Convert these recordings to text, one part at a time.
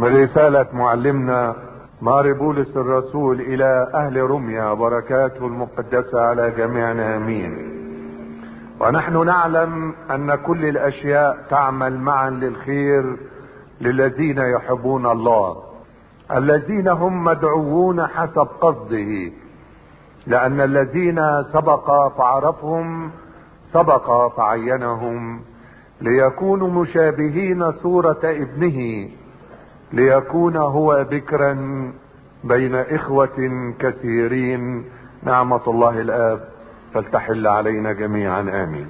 من رسالة معلمنا ماري بولس الرسول إلى أهل روميا، بركاته المقدسة على جميعنا آمين. ونحن نعلم أن كل الأشياء تعمل معا للخير للذين يحبون الله، الذين هم مدعوون حسب قصده، لأن الذين سبق فعرفهم سبق فعينهم ليكونوا مشابهين صورة ابنه، ليكون هو بكرا بين إخوة كثيرين. نعمة الله الآب فلتحل علينا جميعا آمين.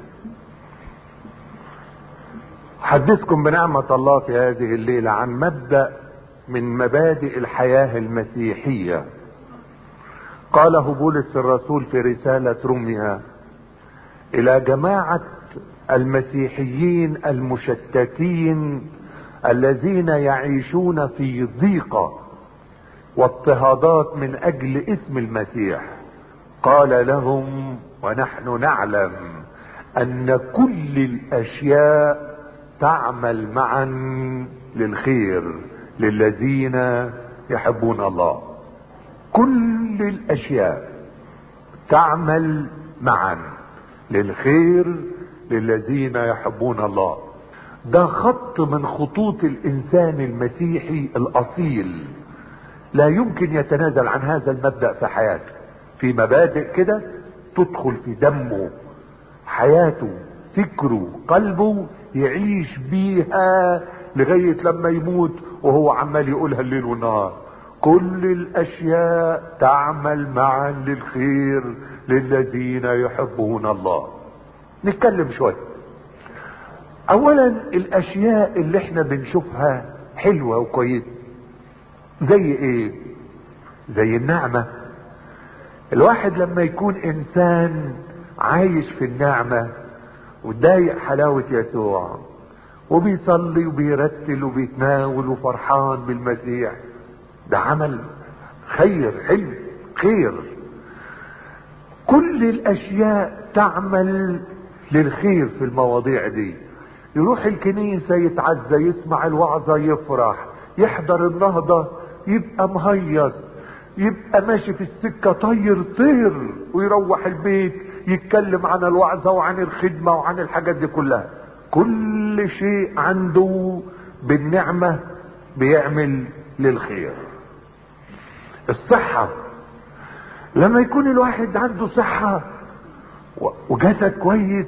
أحدثكم بنعمة الله في هذه الليلة عن مبدأ من مبادئ الحياة المسيحية قاله بولس الرسول في رسالة روميا إلى جماعة المسيحيين المشتتين الذين يعيشون في ضيقة واضطهادات من أجل اسم المسيح. قال لهم: ونحن نعلم أن كل الأشياء تعمل معا للخير للذين يحبون الله. كل الأشياء تعمل معا للخير للذين يحبون الله. ده خط من خطوط الإنسان المسيحي الأصيل، لا يمكن يتنازل عن هذا المبدأ في حياته. في مبادئ كده تدخل في دمه، حياته، فكره، قلبه، يعيش بيها لغاية لما يموت وهو عمال يقولها الليل والنهار. كل الأشياء تعمل معا للخير للذين يحبون الله. نتكلم شوية. اولا الاشياء اللي احنا بنشوفها حلوة وكويسة زي ايه؟ زي النعمة. الواحد لما يكون انسان عايش في النعمة وضايق حلاوة يسوع وبيصلي وبيرتل وبيتناول وفرحان بالمسيح، ده عمل خير، حلو، خير. كل الاشياء تعمل للخير في المواضيع دي. يروح الكنيسة يتعزى، يسمع الوعظة يفرح، يحضر النهضة يبقى مهيص، يبقى ماشي في السكة طير طير، ويروح البيت يتكلم عن الوعظة وعن الخدمة وعن الحاجات دي كلها. كل شيء عنده بالنعمة بيعمل للخير. الصحة، لما يكون الواحد عنده صحة وجسد كويس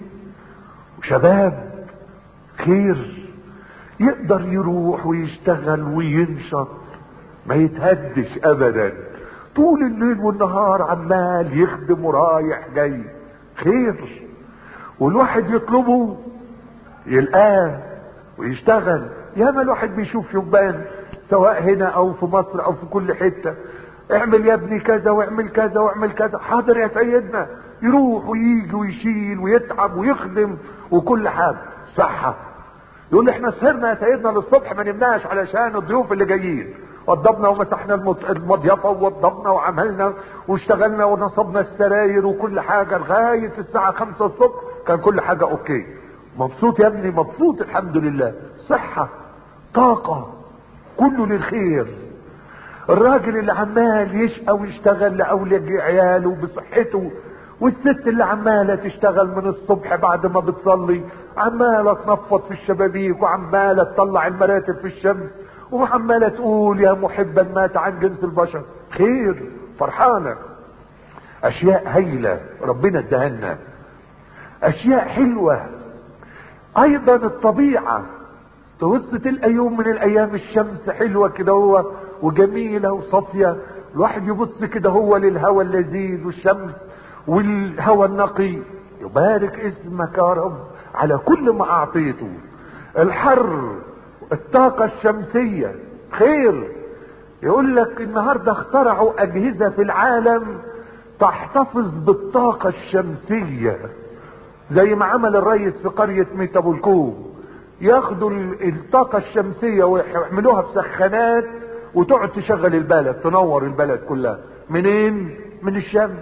وشباب خير، يقدر يروح ويشتغل وينشط، ما يتهدش ابدا، طول الليل والنهار عمال يخدم ورايح جاي، خير. والواحد يطلبه يلقاه ويشتغل. ياما الواحد بيشوف شبان سواء هنا او في مصر او في كل حتة، اعمل يا ابني كذا واعمل كذا واعمل كذا، حاضر يا سيدنا، يروح ويجي ويشيل ويتعب ويخدم وكل حاجة. صحة. يقول احنا سهرنا يا سيدنا للصبح ما نمناش علشان الضيوف اللي جايين، وضبنا ومسحنا المضيفة ووضبنا وعملنا واشتغلنا ونصبنا السراير وكل حاجة لغاية الساعة 5 الصبح كان كل حاجة اوكي. مبسوط يا ابني؟ مبسوط الحمد لله. صحة، طاقة، كله للخير. الراجل اللي عمال يشقى ويشتغل لأولاد عياله بصحته، والست اللي عمالة تشتغل من الصبح بعد ما بتصلي، عمالة تنفض في الشبابيك وعمالة تطلع المراتب في الشمس وعمالة تقول يا محبا مات عن جنس البشر، خير، فرحانة. اشياء هايلة ربنا ادهلنا، اشياء حلوة. ايضا الطبيعة، تبص تلقى يوم من الايام الشمس حلوة كده هو وجميلة وصافية، الواحد يبص كده هو للهوى اللذيذ والشمس والهوى النقي، يبارك اسمك يا رب على كل ما اعطيته. الحر، الطاقة الشمسية، خير. يقول لك النهاردة اخترعوا اجهزة في العالم تحتفظ بالطاقة الشمسية، زي ما عمل الرئيس في قرية ميتابولكوم، ياخدوا الطاقة الشمسية ويعملوها في سخانات وتقعد تشغل البلد، تنور البلد كلها. منين؟ من الشمس.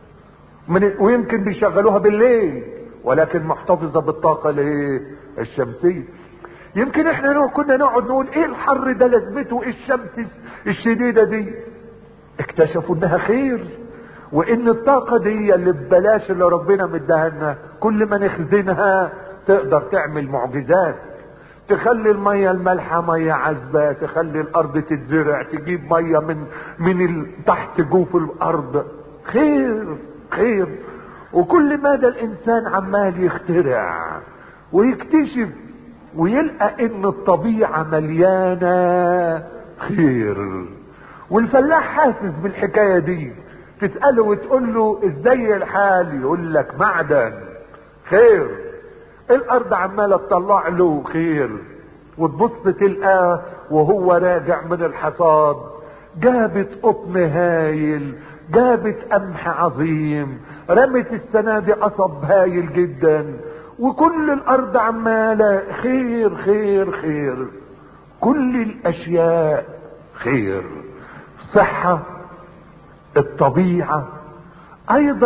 ويمكن بيشغلوها بالليل ولكن محتفظة بالطاقة الشمسية. يمكن احنا كنا نقعد نقول ايه الحر ده لازمته، ايه الشمس الشديدة دي. اكتشفوا انها خير، وان الطاقة دي اللي ببلاش اللي ربنا مديها لنا كل ما نخزنها تقدر تعمل معجزات، تخلي المية المالحة مية عذبة، تخلي الارض تتزرع، تجيب مية من تحت جوف الارض. خير خير. وكل مدى الانسان عمال يخترع ويكتشف ويلقى ان الطبيعة مليانة خير. والفلاح حاسس بالحكاية دي، تسأله وتقول له ازاي الحال، يقول لك معدن خير. الارض عمالة تطلع له خير. وتبص تلقاه وهو راجع من الحصاد جابت قطن هايل، جابت قمح عظيم، رمت السنة دي قصب هايل جدا، وكل الارض عمالة خير خير خير. كل الاشياء خير. صحة، الطبيعة، ايضا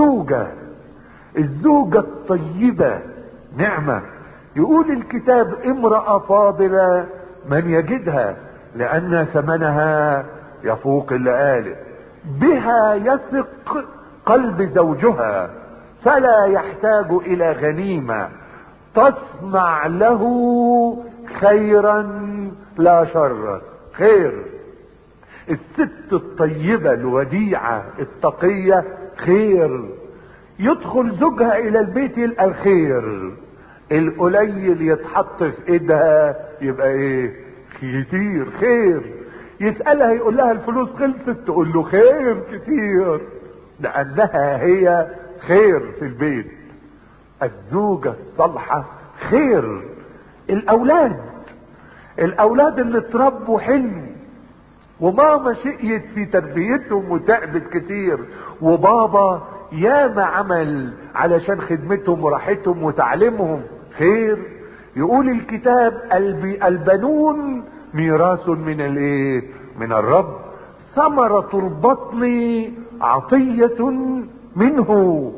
الزوجة الطيبة نعمة. يقول الكتاب امرأة فاضلة من يجدها لان ثمنها يفوق اللآلئ، بها يثق قلب زوجها فلا يحتاج الى غنيمة، تصنع له خيرا لا شر. خير. الست الطيبة الوديعة التقية خير. يدخل زوجها الى البيت يلقى الخير، القليل يتحط في ايدها يبقى ايه؟ كتير خير. يسألها يقول لها الفلوس خلصت، تقول له خير كتير، لانها هي خير في البيت. الزوجة الصالحة خير. الاولاد اللي اتربوا حلو، وماما شقيت في تربيتهم وتعبت كتير، وبابا ياما عمل علشان خدمتهم وراحتهم وتعليمهم خير. يقول الكتاب البنون ميراث من الرب، ثمرة البطن عطية منه،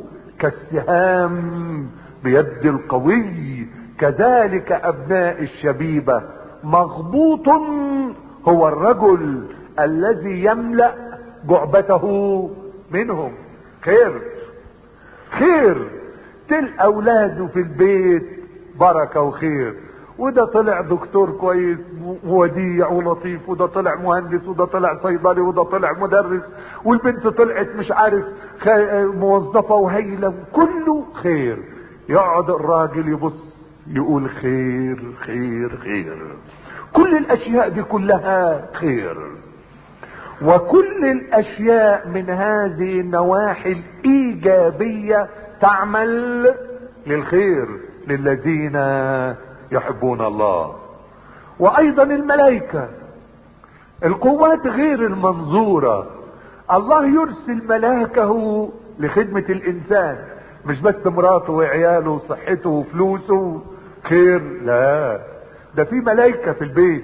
كالسهام بيد القوي، كذلك ابناء الشبيبة. مغبوط هو الرجل الذي يملأ جعبته منهم. خير خير. تلقى اولاده في البيت بركة وخير، وده طلع دكتور كويس ووديع ولطيف، وده طلع مهندس، وده طلع صيدلي، وده طلع مدرس، والبنت طلعت مش عارف موظفة وهيلة، كله خير. يقعد الراجل يبص يقول خير خير خير. كل الاشياء دي كلها خير. وكل الاشياء من هذه النواحي الايجابية تعمل للخير للذين يحبون الله. وايضا الملائكة، القوات غير المنظورة، الله يرسل ملاكه لخدمة الانسان، مش بس مراته وعياله وصحته وفلوسه خير، لا، ده في ملائكة في البيت.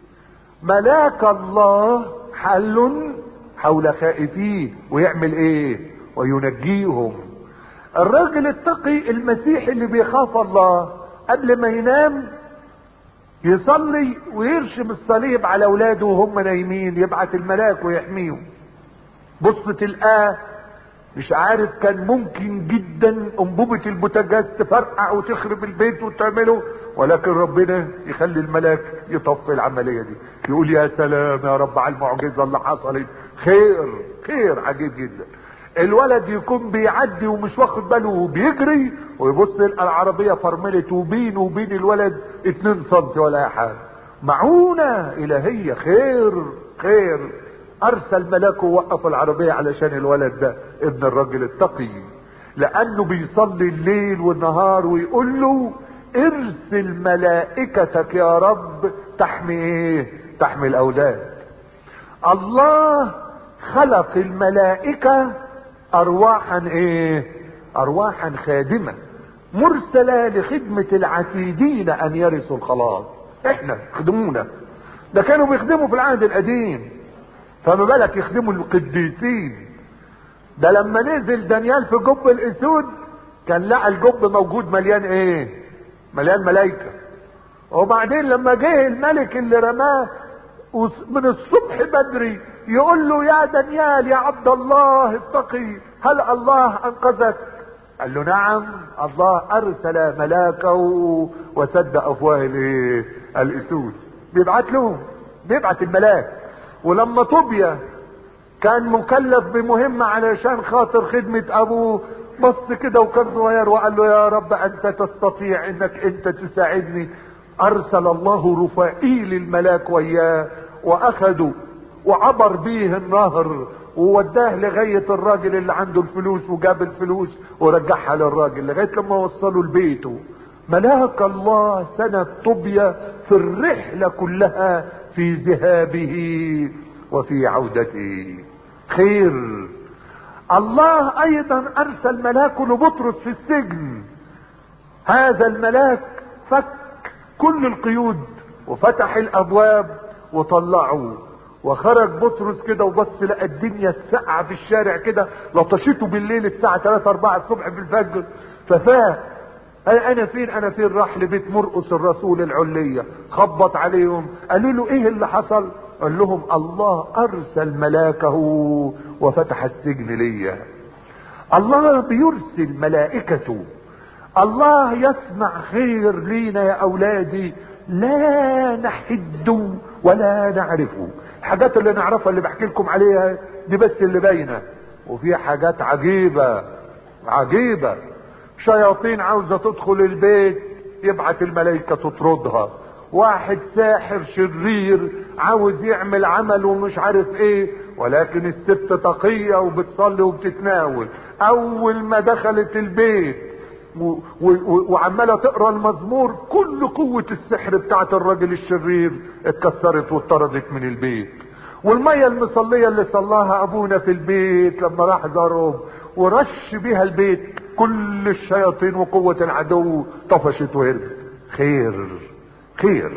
ملاك الله حل حول خائفيه ويعمل ايه؟ وينجيهم. الراجل التقي المسيحي اللي بيخاف الله قبل ما ينام يصلي ويرشم الصليب على اولاده وهم نايمين، يبعت الملاك ويحميهم. بص تلقاه مش عارف، كان ممكن جدا انبوبة البوتاجاز تفرقع وتخرب البيت وتعمله، ولكن ربنا يخلي الملاك يطفي العملية دي. يقول يا سلام يا رب على المعجزة اللي حصلت. خير خير عجيب جدا. الولد يكون بيعدي ومش واخد باله وبيجري ويبص يلقى العربية فرملت وبينه وبين الولد 2 سم ولا حاجة. معونة الهية. خير خير. ارسل ملاكه ووقف العربية علشان الولد ده ابن الرجل التقي، لانه بيصلي الليل والنهار ويقول له ارسل ملائكتك يا رب تحمي ايه؟ تحمي الاولاد. الله خلق الملائكة ارواحا ايه؟ ارواحا خادمة مرسلة لخدمة العتيدين ان يرثوا الخلاص. احنا خدمونا، ده كانوا بيخدموا في العهد القديم، فما بالك يخدموا القديسين. ده لما نزل دانيال في جب الاسود كان لقى الجب موجود مليان ايه؟ مليان ملائكة. وبعدين لما جه الملك اللي رماه من الصبح بدري يقول له يا دانيال يا عبد الله اتقي، هل الله انقذك؟ قال له نعم، الله ارسل ملاكه وسد افواه الاسود. بيبعت الملاك. ولما طوبيا كان مكلف بمهمة علشان خاطر خدمة ابوه، بص كده وكان صغير وقال له يا رب انت تستطيع انك انت تساعدني. ارسل الله رفائيل الملاك وياه، واخدوا وعبر بيه النهر ووداه لغاية الراجل اللي عنده الفلوس، وجاب الفلوس ورجعها للراجل لغاية لما وصلوا لبيته. ملاك الله سند طوبيا في الرحلة كلها، في ذهابه وفي عودته. خير. الله ايضا ارسل ملاكه لبطرس في السجن. هذا الملاك فك كل القيود وفتح الابواب وطلعه، وخرج بطرس كده وبص لقى الدنيا ساقعه في الشارع كده، لطشته بالليل الساعه 3 4 الصبح في الفجر. ففاق، انا فين راح لبيت مرقس الرسول العلية، خبط عليهم قالوا له ايه اللي حصل؟ قال لهم الله ارسل ملاكه وفتح السجن ليا. الله بيرسل ملائكته. الله يصنع خير لينا يا اولادي لا نحد ولا نعرفه. الحاجات اللي نعرفها اللي بحكي لكم عليها دي بس اللي باينه، وفي حاجات عجيبة. شياطين عاوزة تدخل البيت يبعت الملائكة تطردها. واحد ساحر شرير عاوز يعمل عمل ومش عارف ايه، ولكن الست تقية وبتصلي وبتتناول. اول ما دخلت البيت وعمالة تقرأ المزمور، كل قوة السحر بتاعت الراجل الشرير اتكسرت واتطردت من البيت. والمية المصلية اللي صلاها ابونا في البيت لما راح زارهم ورش بيها البيت، كل الشياطين وقوة العدو طفشت وهربت. خير.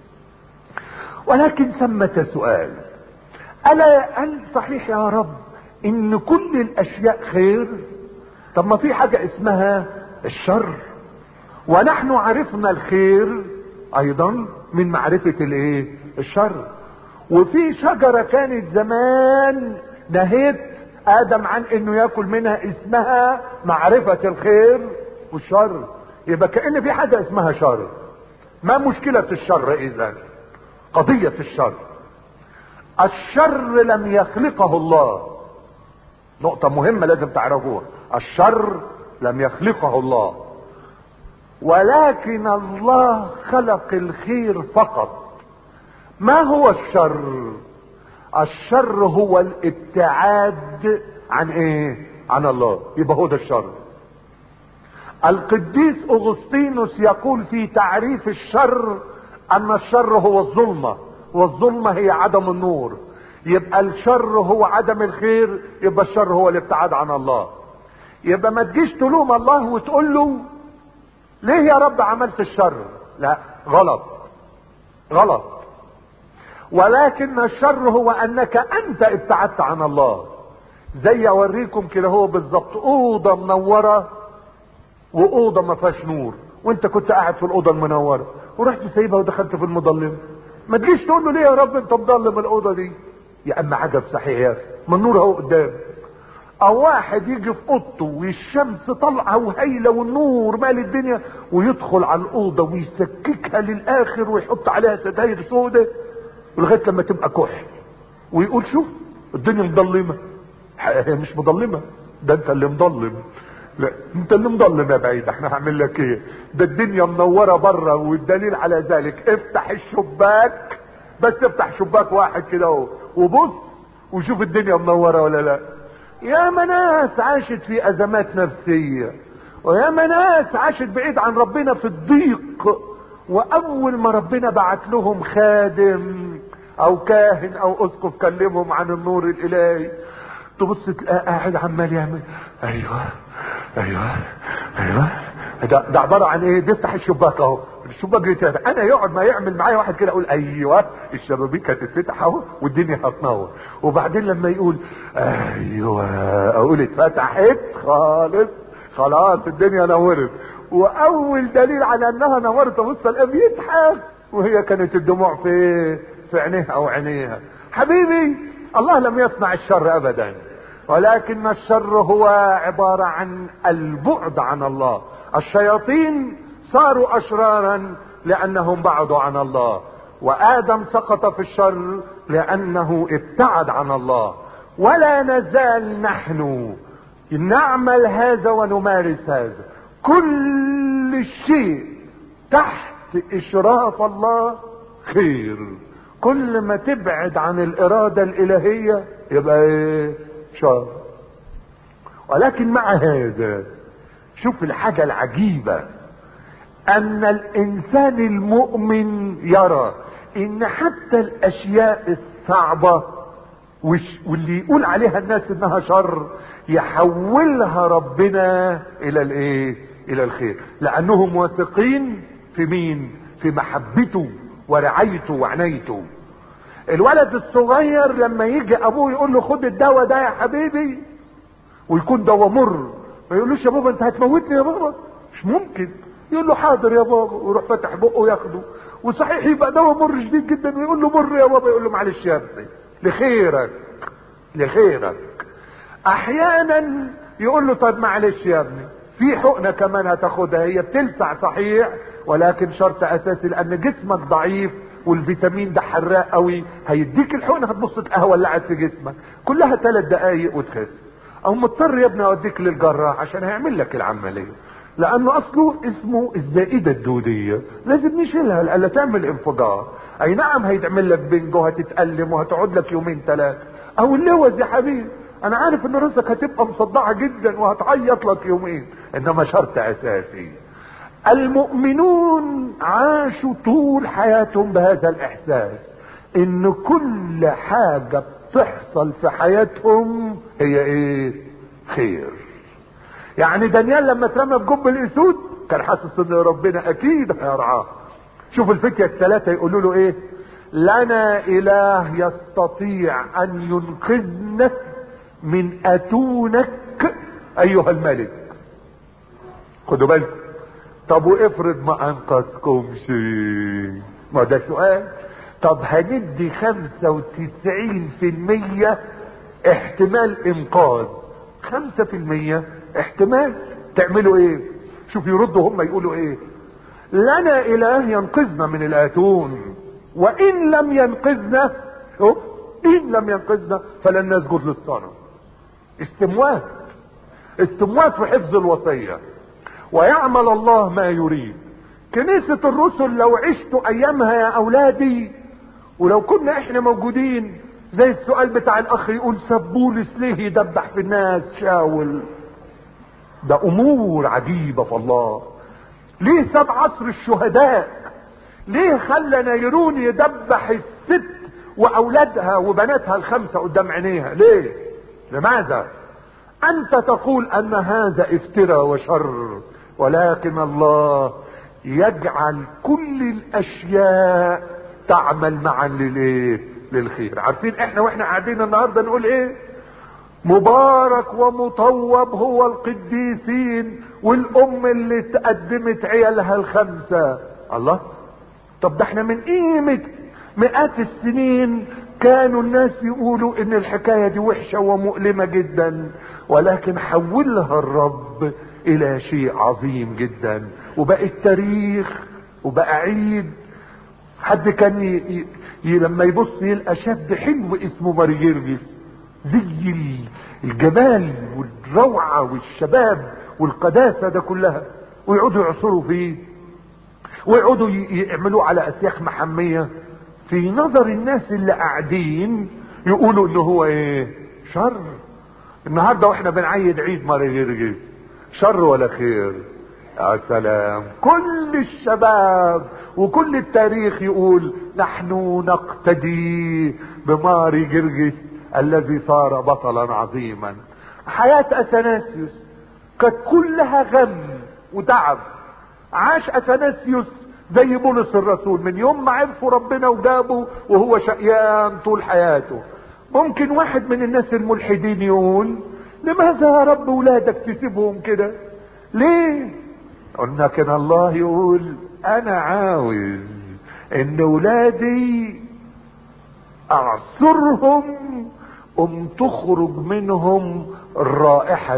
ولكن ثمة سؤال، هل صحيح يا رب ان كل الاشياء خير؟ طب ما في حاجة اسمها الشر، ونحن عرفنا الخير ايضا من معرفة الشر. وفي شجرة كانت زمان نهيت ادم عن انه ياكل منها، اسمها معرفة الخير والشر. يبقى كأن في حاجة اسمها شر. ما مشكلة الشر اذا؟ قضية الشر لم يخلقه الله. نقطة مهمة لازم تعرفوها، الشر لم يخلقه الله، ولكن الله خلق الخير فقط. ما هو الشر؟ الشر هو الابتعاد عن الله. يبقى هو ده الشر. القديس اغسطينوس يقول في تعريف الشر ان الشر هو الظلمة، والظلمة هي عدم النور. يبقى الشر هو عدم الخير، يبقى الشر هو الابتعاد عن الله. يبقى ما تجيش تلوم الله وتقول له ليه يا رب عملت الشر. لا، غلط. ولكن الشر هو انك انت ابتعدت عن الله. زي اوريكم كده هو بالظبط، اوضه منوره واوضه ما فيهاش نور، وانت كنت قاعد في الاوضه المنوره ورحت سايبها ودخلت في المظلمه. ما تجيش تقول له ليه يا رب انت مظلم الاوضه دي. يا اما عجب صحيح يا اخي، ما النور اهو قدام. او واحد يجي في اوضته والشمس طالعه وهايله والنور مال الدنيا، ويدخل على الاوضه ويسككها للاخر ويحط عليها ستاير سودة لغايه لما تبقى كحل، ويقول شوف الدنيا مظلمه. هي مش مظلمه، ده انت اللي مظلم. لا، انت اللي مظلم يا بعيد، احنا هعمل لك ايه؟ ده الدنيا منوره بره، والدليل على ذلك افتح الشباك، بس افتح شباك واحد كده اهو وبص وشوف الدنيا منوره ولا لا. يا ناس عاشت في ازمات نفسيه، ويا ناس عاشت بعيد عن ربنا في الضيق، واول ما ربنا بعت لهم خادم او كاهن او اسقف كلمهم عن النور الالهي، تبص تلاقيه قاعد عمال يعمل ايوه. ده عباره عن ايه؟ بيفتح الشباك اهو، الشباك يتفتح، انا يقعد ما يعمل معايا واحد كده اقول ايوه الشبابيك هتتفتح اهو والدنيا هتنور. وبعدين لما يقول ايوه اقول اتفتحت خالص، خلاص الدنيا نورت. واول دليل على انها نورت ابص الاب يضحك، وهي كانت الدموع في عينيها او عينيها. حبيبي الله لم يصنع الشر ابدا، ولكن الشر هو عبارة عن البعد عن الله. الشياطين صاروا اشرارا لانهم بعدوا عن الله، وادم سقط في الشر لانه ابتعد عن الله. ولا نزال نحن نعمل هذا ونمارس هذا، كل شيء تحت اشراف الله خير. كل ما تبعد عن الارادة الالهية يبقى ايه؟ شر. ولكن مع هذا شوف الحاجة العجيبة، ان الانسان المؤمن يرى ان حتى الاشياء الصعبة واللي يقول عليها الناس انها شر يحولها ربنا الى الايه؟ الى الخير، لانهم واثقين في مين؟ في محبته ورعايته وعنايته. الولد الصغير لما يجي ابوه يقول له خد الدواء ده يا حبيبي، ويكون دواء مر، ما يقولوش يا بابا انت هتموتني يا بابا، مش ممكن. يقول له حاضر يا بابا، ويروح فتح بقه ياخده، وصحيح يبقى دواء مر شديد جدا، ويقول له مر يا بابا، يقول له معلش يا ابني لخيرك لخيرك. احيانا يقول له طب معلش يا ابني في حقنة كمان هتاخدها، هي بتلسع صحيح ولكن شرط اساسي لان جسمك ضعيف والفيتامين ده حراق قوي، هيديك الحقنة هتبص تلاقيها ولعت في جسمك كلها 3 دقايق وتخف. او مضطر يا ابني اوديك للجراح عشان هيعمل لك العملية، لانه اصله اسمه الزائدة الدودية، لازم نشيلها لألا تعمل انفجار. اي نعم هيتعمل لك بنج وهتتألم وهتقعد لك 2-3. او اللوز يا حبيبي، انا عارف ان راسك هتبقى مصدعة جدا وهتعيط لك 2 يومين، انما شرط اساسي. المؤمنون عاشوا طول حياتهم بهذا الاحساس ان كل حاجة بتحصل في حياتهم هي ايه؟ خير. يعني دانيال لما اترمى في جب الاسود كان حاسس ان ربنا اكيد هيرعاه. شوف الفتية ال3 يقولوا له ايه؟ لنا اله يستطيع ان ينقذنا من اتونك ايها الملك. خدوا بالكم. طب وافرض ما انقذكمش؟ ما ده سؤال. طب هندي 95% احتمال انقاذ، 5% احتمال، تعملوا ايه؟ شوف يردوا هم يقولوا ايه؟ لنا اله ينقذنا من الاتون، وان لم ينقذنا، ان لم ينقذنا فلن نسجد للصنم. استموات في حفظ الوصية، ويعمل الله ما يريد. كنيسة الرسل لو عشتوا ايامها يا اولادي، ولو كنا احنا موجودين، زي السؤال بتاع الاخ يقول سبولس ليه يدبح في الناس شاول؟ ده امور عجيبة في الله. ليه ساب عصر الشهداء؟ ليه خلى نيرون يدبح الست واولادها وبناتها ال5 قدام عينيها؟ ليه؟ لماذا؟ انت تقول ان هذا افتراء وشر، ولكن الله يجعل كل الاشياء تعمل معا للخير. عارفين احنا واحنا قاعدين النهارده نقول ايه؟ مبارك ومطوب هو القديسين والام اللي تقدمت عيالها ال5. الله، طب ده احنا من قيمة مئات السنين كانوا الناس يقولوا ان الحكاية دي وحشة ومؤلمة جدا، ولكن حولها الرب الى شيء عظيم جدا، وبقى تاريخ وبقى عيد. حد كان لما يبص يلقى شاب حلو اسمه ماريجيرجس، زي الجمال والروعة والشباب والقداسة ده كلها، ويقعدوا يعصروا فيه ويقعدوا يعملوا على اسياخ محمية. في نظر الناس اللي قاعدين يقولوا انه هو ايه؟ شر. النهاردة واحنا بنعيد عيد ماريجيرجس، شر ولا خير؟ يا سلام. كل الشباب وكل التاريخ يقول نحن نقتدي بماريجيرجس الذي صار بطلا عظيما. حياة اثناسيوس كانت كلها غم وتعب. عاش اثناسيوس زي بولس الرسول، من يوم ما عرفوا ربنا وجابوا وهو شقيان طول حياته. ممكن واحد من الناس الملحدين يقول لماذا يا رب ولادك تسيبهم كده؟ ليه؟ لكن الله يقول انا عاوز ان ولادي اعصرهم تخرج منهم الرائحة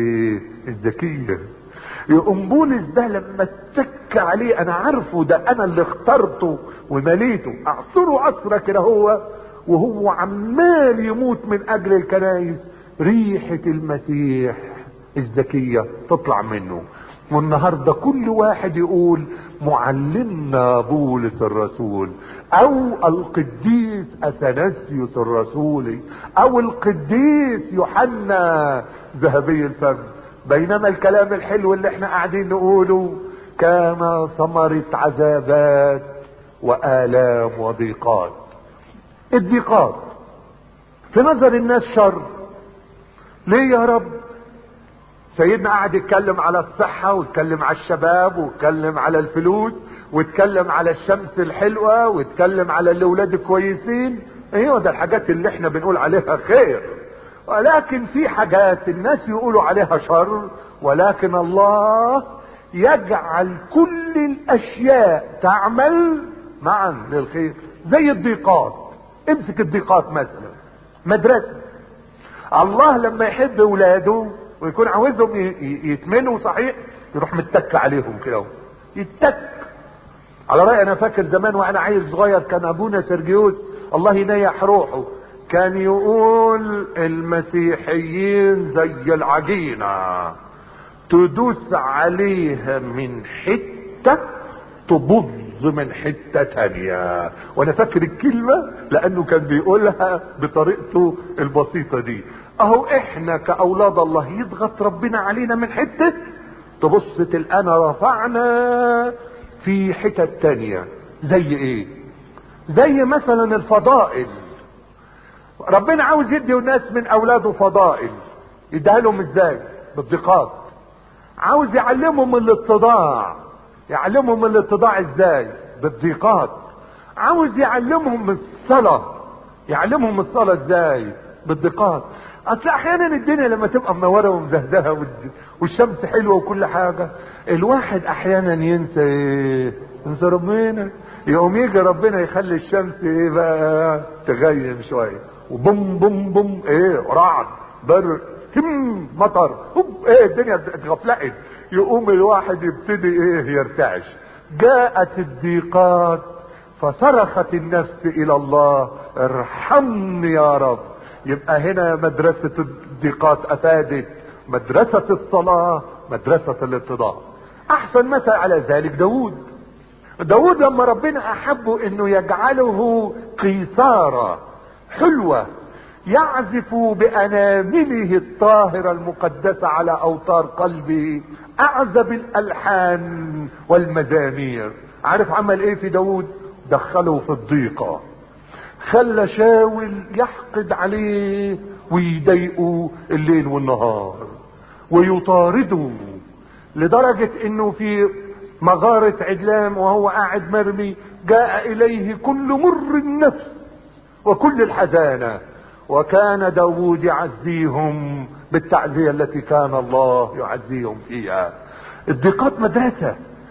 الذكية. يقوم بولس ده لما اتك عليه، انا عارفه ده انا اللي اخترته ومليته، اعصره عصرة كده وهو عمال يموت من اجل الكنائس، ريحة المسيح الذكية تطلع منه. والنهاردة كل واحد يقول معلمنا بولس الرسول، او القديس اثناسيوس الرسولي، او القديس يوحنا ذهبي الفم. بينما الكلام الحلو اللي احنا قاعدين نقوله كان ثمرة عذابات وآلام وضيقات. الضيقات في نظر الناس شر. ليه يا رب؟ سيدنا قاعد يتكلم على الصحة، ويتكلم على الشباب، ويتكلم على الفلوس، ويتكلم على الشمس الحلوة، ويتكلم على الاولاد الكويسين. ايوه ده الحاجات اللي احنا بنقول عليها خير. ولكن في حاجات الناس يقولوا عليها شر، ولكن الله يجعل كل الاشياء تعمل معا للخير. زي الضيقات، امسك الضيقات مثلا مدرسة. الله لما يحب اولاده ويكون عاوزهم يتمنوا صحيح، يروح متك عليهم كده، يتك على رأي. انا فاكر زمان وانا عيل صغير كان ابونا سرجيوس الله ينيح روحه كان يقول المسيحيين زي العجينة، تدوس عليها من حتة تبظ من حتة تانية. وانا فاكر الكلمة لانه كان بيقولها بطريقته البسيطة دي. اهو احنا كاولاد الله يضغط ربنا علينا من حتة، تبص تلقانا رفعنا في حتة تانية. زي ايه؟ زي مثلا الفضائل. ربنا عاوز يدي الناس من اولاده فضائل، يديها لهم ازاي؟ بالضيقات. عاوز يعلمهم الاتضاع، يعلمهم الاتضاع ازاي؟ بالضيقات. عاوز يعلمهم الصلاة، يعلمهم الصلاة ازاي؟ بالضيقات. اصل احيانا الدنيا لما تبقى منورة ومزهزهة والشمس حلوة وكل حاجة، الواحد احيانا ينسى ربنا. يقوم يجي ربنا يخلي الشمس بقى تغيم شوية، وبوم بوم بوم رعد برق مطر، الدنيا اتغفلقت. يقوم الواحد يبتدي يرتعش. جاءت الضيقات فصرخت النفس الى الله ارحمني يا رب. يبقى هنا مدرسة الضيقات افادت مدرسة الصلاة، مدرسة الاتضاع. احسن مثل على ذلك داود لما ربنا احبه انه يجعله قيثارة حلوة يعزف بانامله الطاهرة المقدسة على اوتار قلبه اعذب الالحان والمزامير. عارف عمل ايه في داود؟ دخله في الضيقة، خلى شاول يحقد عليه ويضايقه الليل والنهار ويطارده، لدرجة انه في مغارة عدلام وهو قاعد مرمي جاء اليه كل مر النفس وكل الحزانة، وكان داود يعزيهم بالتعزية التي كان الله يعزيهم فيها. الضيقات مدرسة.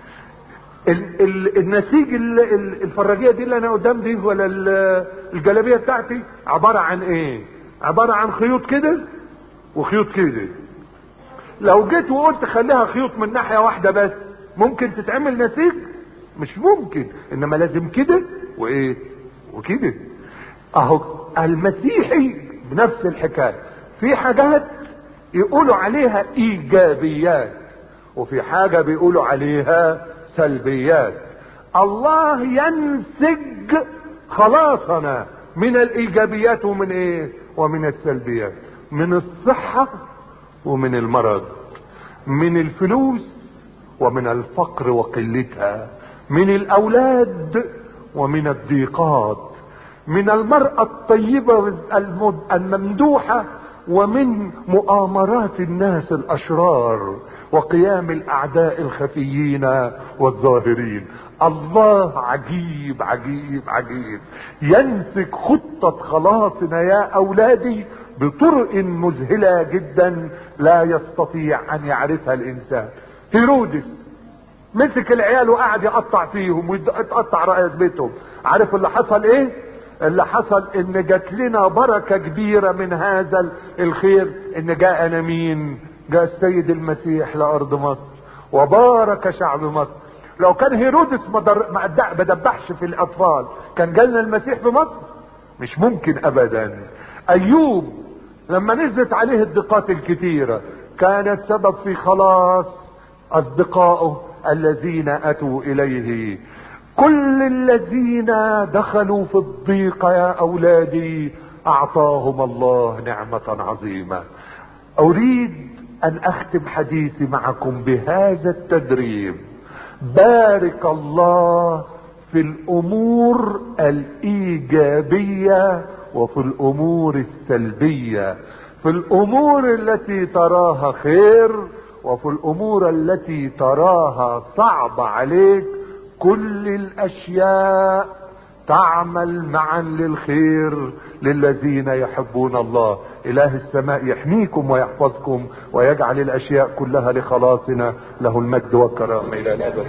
النسيج الفراجية دي اللي انا قدام دي ولا الجلابية بتاعتي عبارة عن ايه؟ عبارة عن خيوط كده وخيوط كده. لو جيت وقلت خليها خيوط من ناحية واحدة بس ممكن تتعمل نسيج؟ مش ممكن. انما لازم كده وكده. اهو المسيحي بنفس الحكاية. في حاجات يقولوا عليها ايجابيات وفي حاجة بيقولوا عليها سلبيات. الله ينسج خلاصنا من الايجابيات ومن السلبيات، من الصحة ومن المرض، من الفلوس ومن الفقر وقلتها، من الاولاد ومن الضيقات، من المرأة الطيبة الممدوحة ومن مؤامرات الناس الاشرار وقيام الاعداء الخفيين والظاهرين. الله عجيب عجيب عجيب، ينسج خطة خلاصنا يا اولادي بطرق مذهلة جدا لا يستطيع ان يعرفها الانسان. هيرودس مسك العيال وقعد يقطع فيهم ويتقطع رئيس بيتهم. عارف اللي حصل ايه؟ اللي حصل ان جات لنا بركة كبيرة من هذا الخير، ان جاءنا مين؟ جاء السيد المسيح لارض مصر وبارك شعب مصر. لو كان هيرودس ما دبحش في الاطفال كان جالنا المسيح في مصر؟ مش ممكن ابدا. ايوب لما نزلت عليه الضيقات الكتيرة كانت سبب في خلاص اصدقائه الذين اتوا اليه. كل الذين دخلوا في الضيق يا اولادي اعطاهم الله نعمة عظيمة. اريد ان اختم حديثي معكم بهذا التدريب. بارك الله في الامور الايجابية وفي الامور السلبية، في الامور التي تراها خير وفي الامور التي تراها صعبة عليك. كل الاشياء تعمل معا للخير للذين يحبون الله. اله السماء يحميكم ويحفظكم ويجعل الاشياء كلها لخلاصنا. له المجد والكرامة الى الابد.